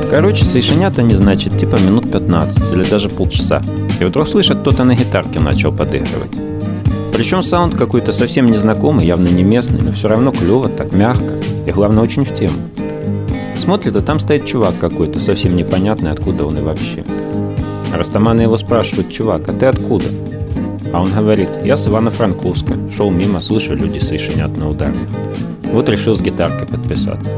Короче, совершенят они, значит, типа минут 15 или даже полчаса. И вдруг слышат, кто-то на гитарке начал подыгрывать. Причем саунд какой-то совсем незнакомый, явно не местный, но все равно клево, так мягко. И главное, очень в тему. Смотрит, а там стоит чувак какой-то, совсем непонятный, откуда он и вообще. Растаманы его спрашивают: чувак, а ты откуда? А он говорит: я с Ивано-Франковска. Шел мимо, слышу, люди совершенят на ударных. Вот решил с гитаркой подписаться.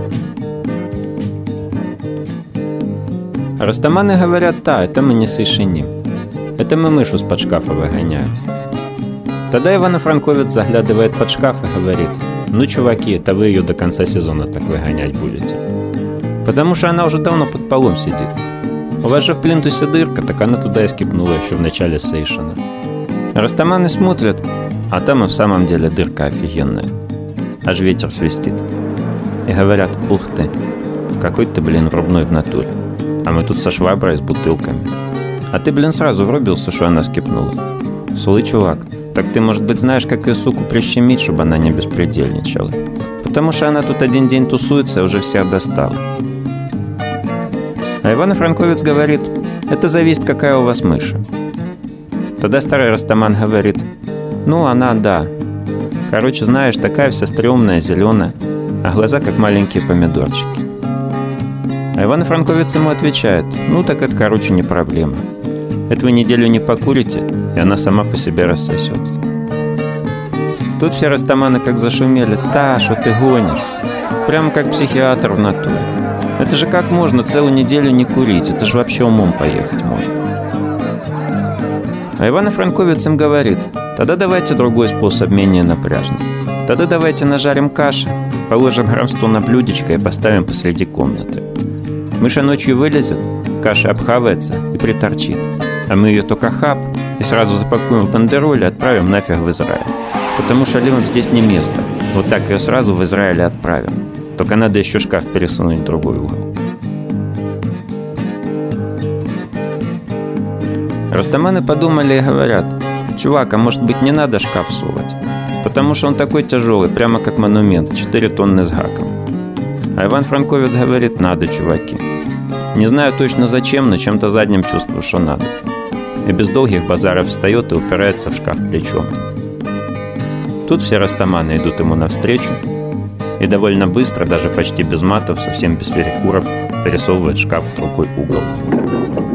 Растаманы говорят: да, это мы не совершеним. Это мы мышу с-под шкафа выгоняем. Тогда Ивано-Франковец заглядывает под шкаф и говорит: ну, чуваки, это вы ее до конца сезона так выгонять будете. Потому что она уже давно под полом сидит. У вас же в плинтусе дырка, так она туда и скипнула еще в начале сейшена. Растаманы смотрят, а там и в самом деле дырка офигенная. Аж ветер свистит. И говорят: ух ты, какой ты, блин, врубной в натуре. А мы тут со шваброй с бутылками. А ты, блин, сразу врубился, что она скипнула. Слушай, чувак, так ты, может быть, знаешь, как ее, суку, прищемить, чтобы она не беспредельничала? Потому что она тут один день тусуется и уже всех достала. А Ивано-Франковец говорит: это зависит, какая у вас мыша. Тогда старый Растаман говорит: ну, она, да. Короче, знаешь, такая вся стрёмная, зеленая, а глаза как маленькие помидорчики. А Ивано-Франковец ему отвечает: ну, так это, короче, не проблема. Это вы неделю не покурите, и она сама по себе рассосется. Тут все Растаманы как зашумели: та, что ты гонишь? Прямо как психиатр в натуре. Это же как можно целую неделю не курить? Это же вообще умом поехать можно. А Ивано-Франковец им говорит: тогда давайте другой способ, менее напряжный. Тогда давайте нажарим каши, положим грамм 100 на блюдечко и поставим посреди комнаты. Мыша ночью вылезет, каша обхавается и приторчит. А мы ее только хап и сразу запакуем в бандероль и отправим нафиг в Израиль. Потому что левым здесь не место. Вот так ее сразу в Израиль отправим. Только надо еще шкаф пересунуть в другой угол. Растаманы подумали и говорят: чувак, а может быть не надо шкаф сувать? Потому что он такой тяжелый, прямо как монумент, 4 тонны с гаком. А Иван-Франковец говорит: надо, чуваки. Не знаю точно зачем, но чем-то задним чувствую, что надо. И без долгих базаров встает и упирается в шкаф плечом. Тут все Растаманы идут ему навстречу и довольно быстро, даже почти без матов, совсем без перекуров, пересовывают шкаф в другой угол.